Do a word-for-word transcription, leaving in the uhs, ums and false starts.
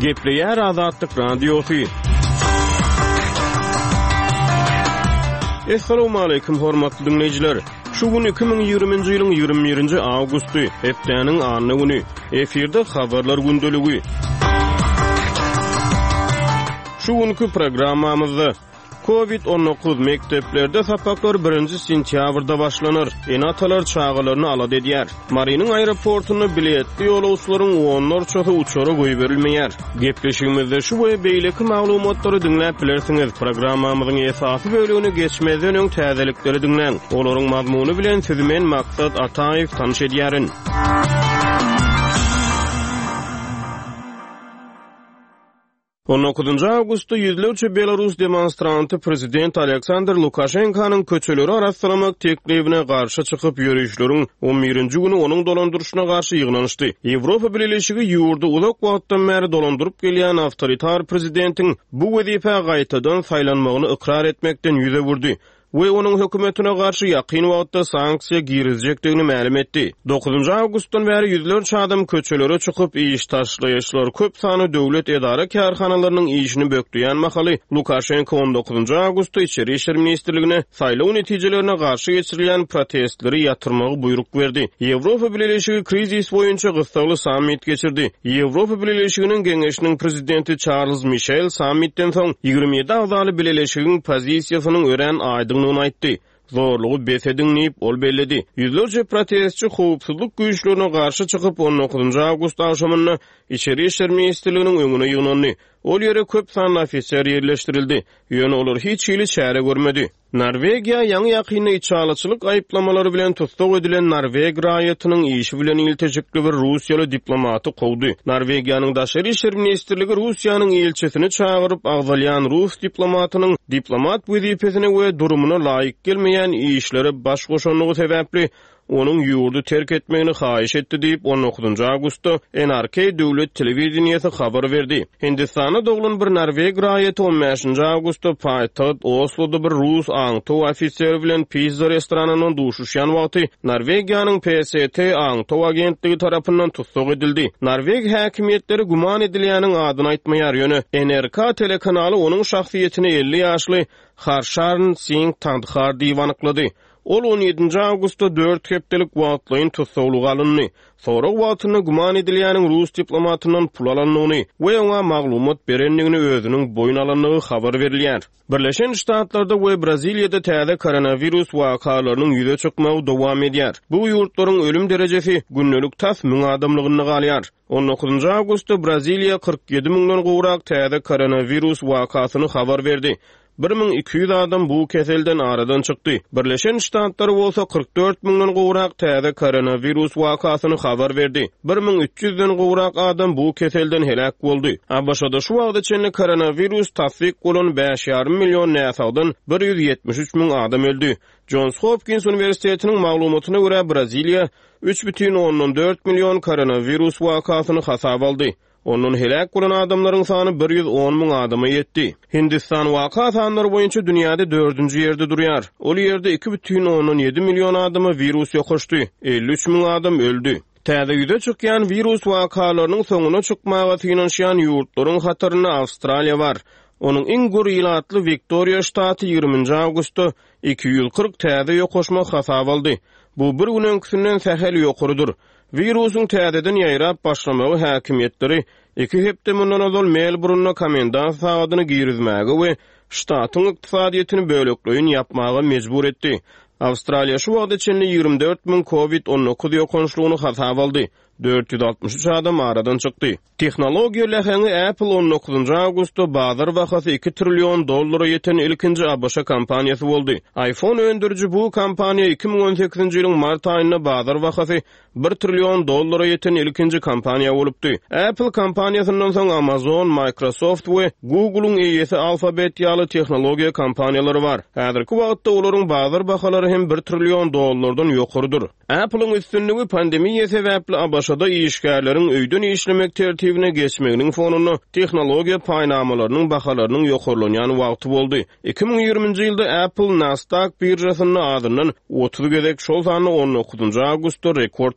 Gepleyer Azadlık Radyosu. Assalamu alaykum hormatly dinleyijiler. Şu gün iki bin ýygrimiňji ýylyň ýygrimi birinji awgusty, hepdeniň anyny güni. Eferde habarlar gündöligi. Şu günkü programmamyzda covid on dokuz mekteplerde sapaklar birinji sentýabrda başlanır. Enatalar çağalaryny alad edýär. Marinin aeroportuny biletli ýolawçylaryň onlarçasy uçary goýup berilmeýär. Gepleşigimizde şu we beýleki maglumatlary dinläp bilersiňiz. Programmamyzyň esasy bölügini geçmeden öň täzelikleri dinläň. Olaryň mazmuny bilen sizi men Maksat Ataýew tanyş edýärin. on dokuzuncu awgustda yüzlerce Belarus demonstranty prezident Aleksandr Lukashenkanyň köçeleri araşdyrmak teklifine karşı çıkıp ýörüşleriň on birinji güni onuň dolandyrşyna karşı ýygnanyşdy. Ýewropa Birleşigi ýurdu uzak wagtdan beri dolandyryp gelýän awtoritar prezidentiň bu wezife gaýtadan saýlanmagyny ikrar etmekden ýüze wurdy we onuň hökümetine garşy ýakyn wagtda sanksiýa girizjekdigini ma'lum etdi. dokuzuncu awgustdan beri yüzlerce adam köçelere çykyp iş taşlaýaçlar köp sany döwlet edara karhanalarynyň işini bökdüýän mahaly Lukashenko on dokuzuncu awgustda Içeri işler ministrligine saýlaw netijelerine garşy geçirilýän protestleri ýatyrmagy buyruk berdi. Ýewropa Birleşigi krizis boýunça gysgaly sammit geçirdi. Ýewropa Birleşiginiň geňeşiniň prezidenti Charles Michel sammitden soň ýygrimi ýedi agdaly Birleşigiň pozisiýasynyň ören aýdygyny aýtdy. Zorluğu besedinleyip ol belledi. Yüzlerce protestçi howpsuzlyk güýçlerine garşy çykyp on dokuzuncu awgust akşamyny Içeri işler ministrliginiň öňüne ýygnandy. Ol ýere köp sanly ofisier ýerleşdirildi. Ýöne olar hiç hili çäre görmedi. Norvegiýa ýaňy ýakyny içalaçylyk aýplamalary bilen tutsak edilen Norweg raýatynyň işi bilen iltejikli bir Russiýaly diplomaty kowdy. Norwegiýanyň daşary işler ministrligi Russiýanyň elçisini çagyryp agzalýan Rus diplomatynyň diplomat wezifesine we durumuna laýyk gelmeýän işlere baş goşanlygy sebäpli onun ýurdu terk etmegini haýyş etdi diýip on dokuzuncu awgustda N R K döwlet telewizionyasy habar berdi. Hindistana doglan bir Norweg raýaty on beşinji awgustda paýtagat Osloda bir Rus aňtow ofisieri bilen pizza restoranynyň duşuşýan wagty Norwegiýanyň P S T aňtow agentligi tarapyndan tutsak edildi. Norweg häkimetleri guman edilýäniň adyny aýtmaýar ýöne N R K telekanaly onuň şahsiýetini elli ýaşly Harsharn Singh Tandhar diýip anyklady. Ol on ýedinji awgustda dört hepdelik wagtlaýyn tutsaglyga alyndy. Sonra wagtyny guman edilýäniň Rus diplomatynyň pul alanlygyny we oňa maglumat berenligini özüniň boyun alanlygy habar berilýär. Birleşen Ştatlarda we Braziliýada täze koronavirus wakalarynyň ýüze çykmagy dowam edýär. Bu ýurtlaryň ölüm derejesi günnelik tas müň adamlygyny galýar. on dokuzuncu awgustda Braziliýa kırk ýedi miňden gowrak täze koronavirus wakasyny habar berdi. bir min iki ýüz adam bu keselden aradan çykdy. Birleşen Ştatlar bolsa kırk dört miňden gowrak täze koronavirus wakasyny habar berdi. bir min üç ýüzden gowrak adam bu keselden helak boldy. A B Ş'da şu wagtda çenli koronavirus tasdik bolan beş ýarym million näsagdan bir ýüz ýetmiş üç miň adam öldü. Johns Hopkins Üniversitetiniň maglumatyna görä Braziliýa üç бүтүn oňdan dört million koronavirus wakasyny hasap aldy. Onun helak bolan adamlaryň sany bir ýüz on miň adama ýetdi. Hindistan waka sanlary boýunça dünýäde dördünji ýerde durýar. Ol ýerde iki бүтүn oňdan ýedi million adama virus ýokuşdy. elli üç miň adam öldü. Täze ýüze çykýan virus wakalarynyň soňuna çykmaga synanşýan ýurtlaryň hataryna Awstraliýa bar. Onun iň gür ýylatly Victoria ştaty ýygrimiňji awgustda iki ýüz kırk täze ýokuşma hasap aldy. Bu bir gün öňküsinden sähel ýokurydyr. Virusun täzeden ýaýrap başlamagy häkimetleri iki hepde mundan ozal Melbourne'na komendant sagatyny girizmäge we ştatyň ykdysadyetini bölekleýin ýapmaga mejbur etdi. Awstraliýa şu wagtda çenli ýygrimi dört miň covid on dokuz ýokunçlugyny hasap aldy. dört ýüz altmış üç adam aradan çykdy. Tehnologiýa leheňi Apple on dokuzuncu awgustda bazar bahasy iki trillion dollara ýeten ilkinji A B Ş kampaniýasy boldy. iPhone öndürüji bu kampaniýa iki min on sekizinji ýylyň mart aýynda bazar bahasy bir trillion dollara ýeten ilkinji kampaniýa bolupdy. Apple kampaniýasyndan soň Amazon, Microsoft we Google'un eýesi Alphabet ýaly tehnologiýa kampaniýalary bar. Häzirki wagtda olaryň bazar bahalary hem bir trillion dollardan ýokurydyr. Apple'ın üstünlüğü pandemiýa sebäpli A B Ş'da işgärleriň öýden işlemek tertibine geçmeginiň fonunu tehnologiýa paýnamalarynyň bahalarynyň ýokurlanýan wagty boldy. iki min ýygrimiňji ýylda Apple Nasdaq birjasynyň adynyň otuz gezek şol sany on dokuzuncu awgustda rekord